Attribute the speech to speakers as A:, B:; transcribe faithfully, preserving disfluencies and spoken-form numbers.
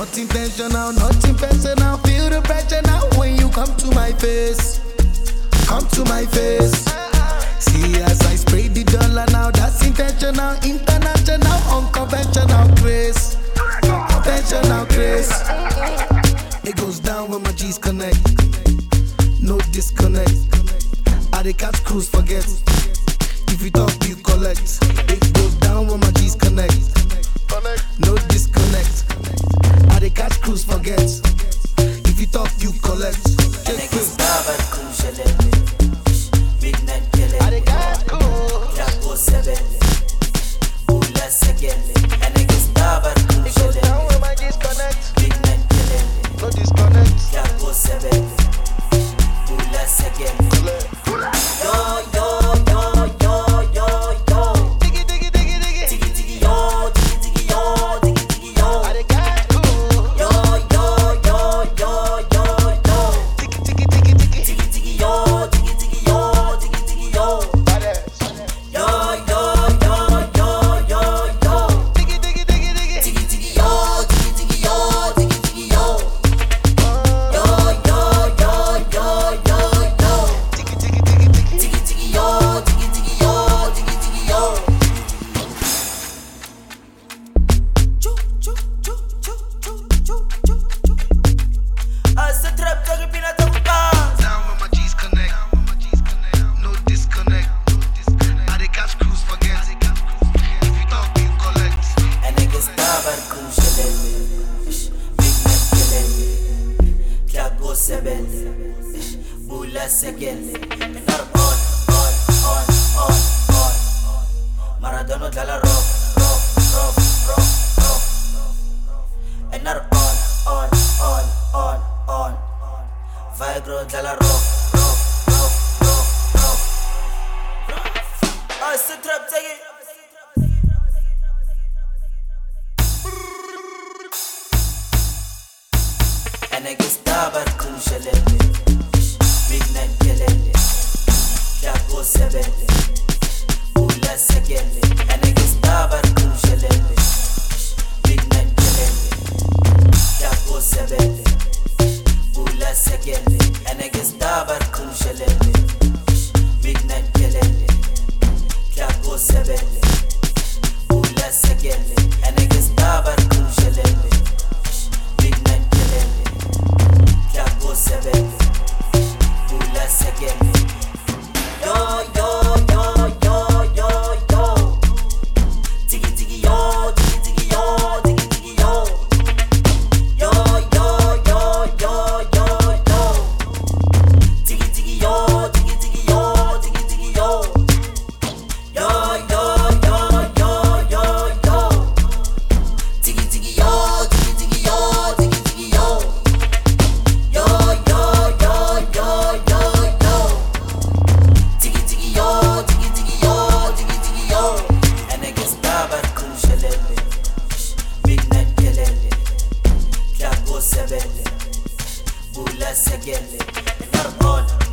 A: Not intentional, not impersonal. Feel the pressure now when you come to my face. Come to my face. See as I spray the dollar now, that's intentional, international, unconventional grace. Conventional grace. It goes down when my G's connect. No disconnect. I the catch cruise forget. If you talk, you collect. It goes down when my G's connect. No disconnect. I the catch cruise forget. If you talk, you collect.
B: Bula segele, enar on, on, on, on, on. Maradona dalla rock, rock, rock, rock, rock. Enar on, on, on, on, on. Vigro dalla rock, rock, rock, rock, rock. Ah, c'est trap tagi. Ana gestabar kun shalele. Midnight kelele, Jago sebele, Bula segele, Anagistabar kushelele. Midnight kelele, Jago sebele, Bula segele, Anagistabar kushelele. Midnight kelele, Jago sebele, Bula segele, Anagistabar kushelele. Midnight kelele, Jago sebele. Again. Yo, yo, yo, yo, yo, yo. Diggy, diggy, yo, diggy, diggy, yo, diggy, diggy, yo. Yo, yo, yo, yo, yo, yo. Diggy, diggy, yo, diggy, diggy, yo, diggy, diggy, yo. Yo, yo, yo, yo, yo, yo. Diggy, diggy, yo, diggy, diggy, yo, diggy, diggy, yo. Yo, yo, yo, yo, yo. Midnight kelele, Jago sebele, Bula segele, enar on.